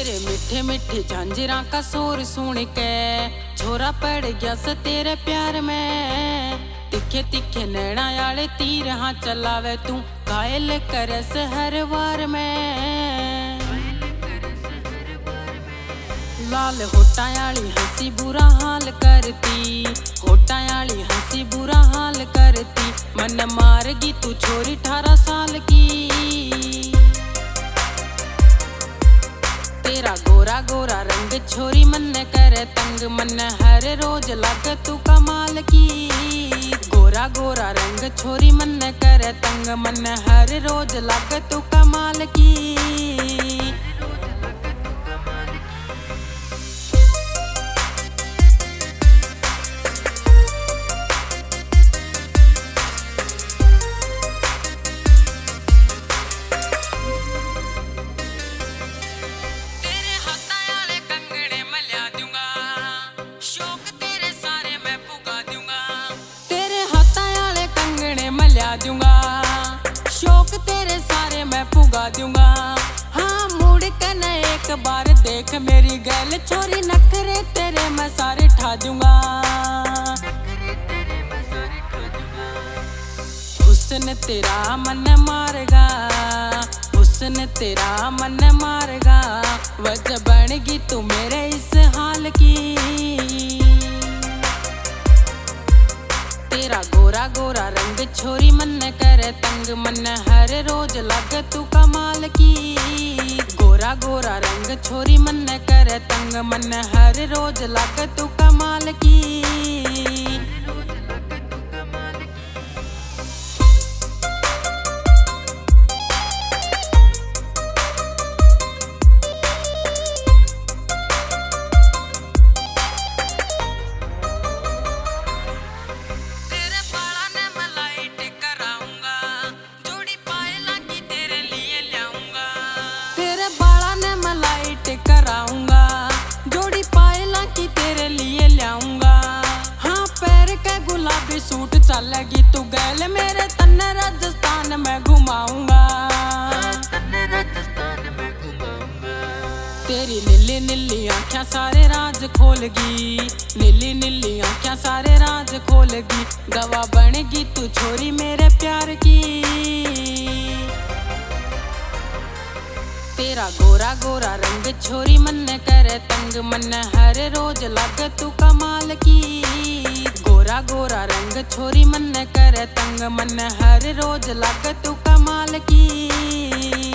तेरे मीठे मीठे झांझरा का शोर सुन के छोरा पड़ गया से तेरे प्यार में। तिखे तिखे नैना आले तीर हाँ चलावे तू घायल करे से हर वार में। लाल होटा आली हंसी बुरा हाल करती, होटा आली हंसी बुरा हाल करती। मन मारगी तू छोरी 18 साल की। तेरा गोरा गोरा रंग छोरी मन करे तंग, मन हर रोज लग तू कमाल की। गोरा गोरा रंग छोरी मन करे तंग, मन हर रोज लग तू कमाल की। शौक तेरे सारे मैं पुगा दूंगा। हाँ मुड़ के न एक बार देख मेरी गल छोरी, नखरे तेरे मैं सारे ठा दूंगा। हुस्न तेरा मन मारेगा, हुस्न तेरा मन मारेगा। वजह बनेगी तू मेरे इस हाल की। तेरा गोरा गोरा रंग छोरी मन करे तंग, मन हर रोज लग तू कमाल की। गोरा गोरा रंग छोरी मन करे तंग, मन हर रोज लग तू कमाल की। कराऊंगा जोड़ी पायला की तेरे लिए लाऊंगा। हाँ पैर के गुलाबी सूट चलेगी तू गैल मेरे तन राजस्थान में घुमाऊंगा। तेरी नीली नीली आँखें सारे राज खोलगी, नीली नीली आँखें सारे राज खोलगी। गवाह बनेगी तू छोरी मेरे प्यार की। तेरा गोरा गोरा रंग छोरी मन करे तंग, मन हर रोज लग तू कमाल की। गोरा गोरा रंग छोरी मन करे तंग, मन हर रोज लग तू कमाल की।